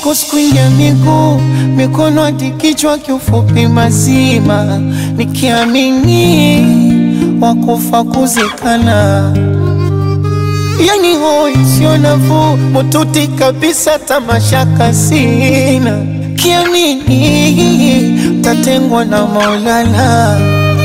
kuskwingia miguu, mikono hadi kichwa, kiufupi mazima, nikiamini wakufa kuzikana. Yani hoi sio nafuu, mututi kabisa, tamashaka sina, kiamini tatengwa na Maulana.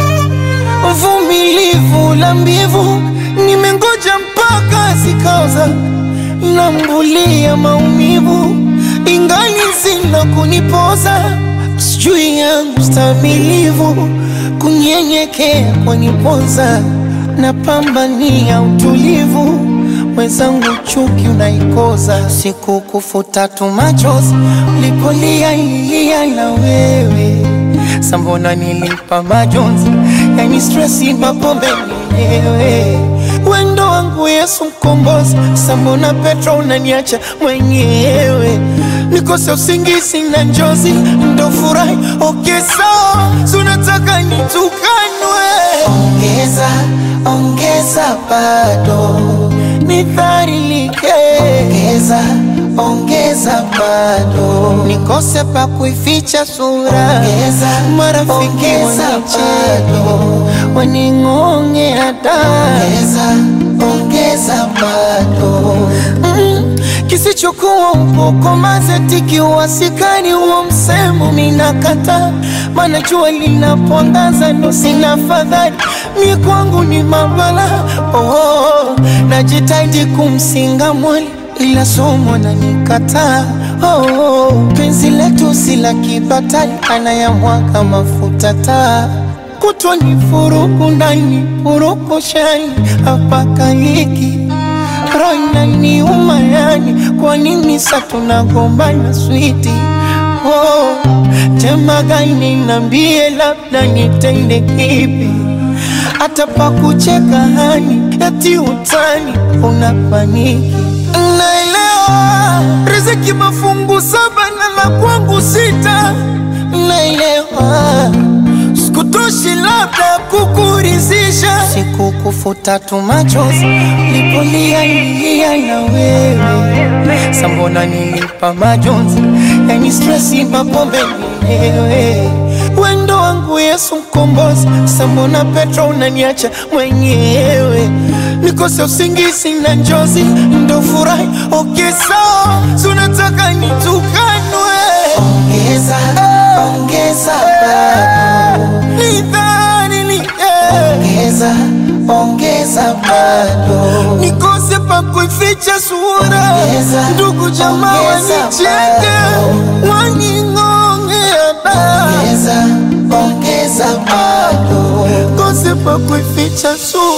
Uvumilivu la mbivu, nimengoja mpaka zikaoza, nambulia maumivu, ingali zina kunipoza. Sijui yangu stamilivu, kunyenyekea kwanipoza, napambania utulivu, mwenzangu chuki unaikoza. Siku kufuta tu machozi, ulipolia ilia na wewe, sambona nilipa majonzi, yani stressi mapombe mwenyewe. Wendo wangu Yesu mkombozi, sambona Petro unaniacha mwenyewe. Nikose usingizi na njozi, ndo furahi okay sawa, sunataka nitukanwe. Ongeza, ongeza bado nidhalilike, ongeza, ongeza bado nikose pa kuificha sura, ongeza, marafiki wanicheke waning'onge hata, ongeza, ongeza bado kisichokuwa upoko mazetiki uwasikani uo msemo minakata, mana jua linapoangaza ndo sina fadhali, mi kwangu ni mabala. Najitahidi kumsinga mwali ila somo na nikata. Penzi letu sila kibatali, anayamwaga mafuta taa, kutwa ni furuku ndani furuku shani, hapaka hiki roina ni umayani. Kwa nini sa tunagombana switi? Tema gani nambie, labda nitende kipi? Hata pa kucheka hani, eti utani unapaniki. Naelewa riziki mafungu 7 na la kwangu 6, naelewa sikutoshi labda kukurizisha. Siku kufuta tu machozi, lipolia ilia na wewe, sambona nilipa majonzi, yani stressi mapombe mwenyewe. Wendo wangu Yesu mkombozi, sambona Petro unaniacha mwenyewe. Nikose usingizi na njozi, ndo furahi okay sawa, sunataka nitukanwe. Ongeza, ongeza bado nidhalilike, ongeza, ongeza bado nikose pa kuificha sura, ndugu jamaa wanicheke waning'onge hata, ongeza, ongeza bado kose pa kuificha sura.